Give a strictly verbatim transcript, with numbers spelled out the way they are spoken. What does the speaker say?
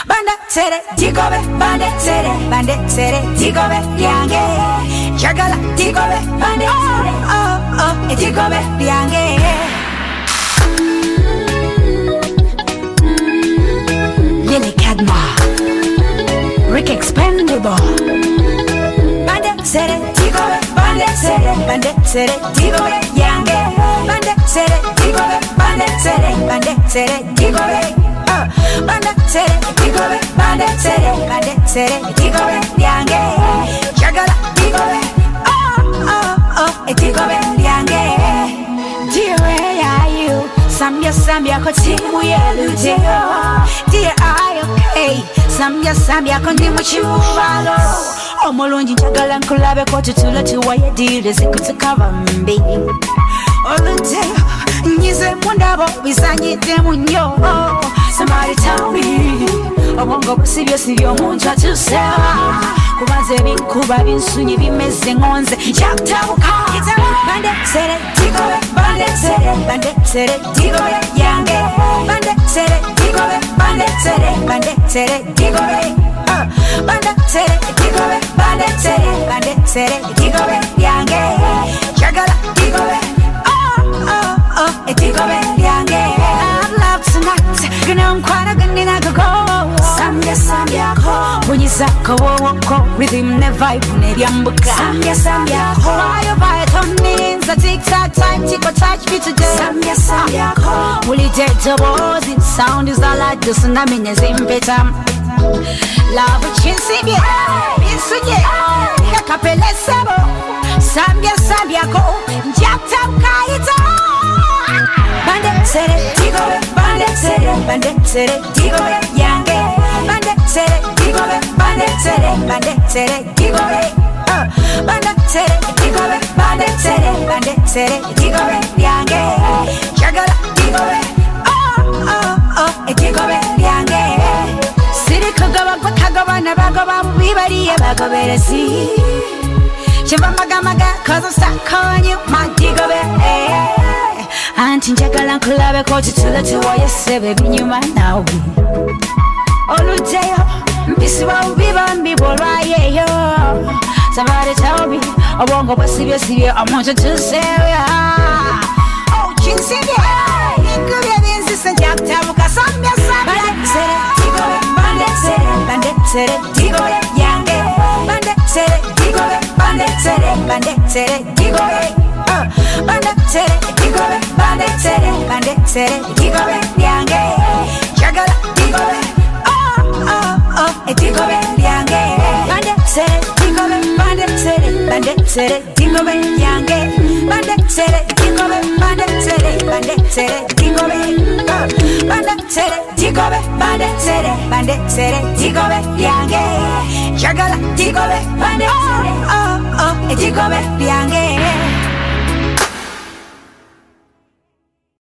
banda tere digobe banda tere banda tere digobe yange jagala digobe banda tere oh oh digobe yange Lily Cadma Rick Expendable banda tere digobe banda tere banda tere digobe yange banda tere digobe banda tere banda tere digobe banda tere digobe banda tere banda tere digobe yange jagala digobe oh oh oh digobe yange dear where are you samya samya ko timu yelude dear are you okay samya samya ko ndi muchuvalo omulungi njagala nkulabe ko tutula tuwaye dire zikutukava mbi olunte nyize mundabo bizanyite munyo somebody tell me obongo busibyo sibyo munja tusela kubaze binkuba binsunyi bimeze ngonze chaktabuka bande sere digobe bande sere bande sere digobe yange bande sere digobe bande sere bande sere digobe bande sere digobe bande sere bande sere digobe yange jagala digobe oh oh oh digobe yange I love tonight gonna quite a good go samya samya ko bunyiza ko ko rhythm ne vibe ne yambuka samya samya ko ayo vitamins a tick tock time tick or touch me today samya samya ko muli dead in sound is all I do tsunami ne zimpeta love chinsibi bisunye yakapele sebo samya samya ko njata kaita bande sere digobe bande sere bande sere digobe yange bande sere digobe bande sere bande sere digobe bande sere digobe bande sere bande sere digobe yange jagala digobe oh oh oh digobe yange siri kagaba kagaba na bagaba bibariye bagoberesi chiva magamaga cause I'm stuck on you my digobe Auntie njagala nkulabe ko tutula tuwaye sebe binyuma nawe Oluteyo mpisi wa ubiba mbibolwaye yo Somebody tell me obongo bwasibye sibye amonjo tuseya Oh chinsibye Inkubye binsisa njaktabuka samya samya Bande sere digobe bande sere bande sere digobe yange Bande sere digobe bande sere bande sere digobe Bande sere digobe bande sere bande sere digobe yange jagala digobe oh oh oh digobe yange bande sere digobe bande sere bande sere digobe yange bande sere digobe bande sere bande sere digobe bande sere digobe bande sere bande sere digobe yange jagala digobe bande sere oh oh digobe yange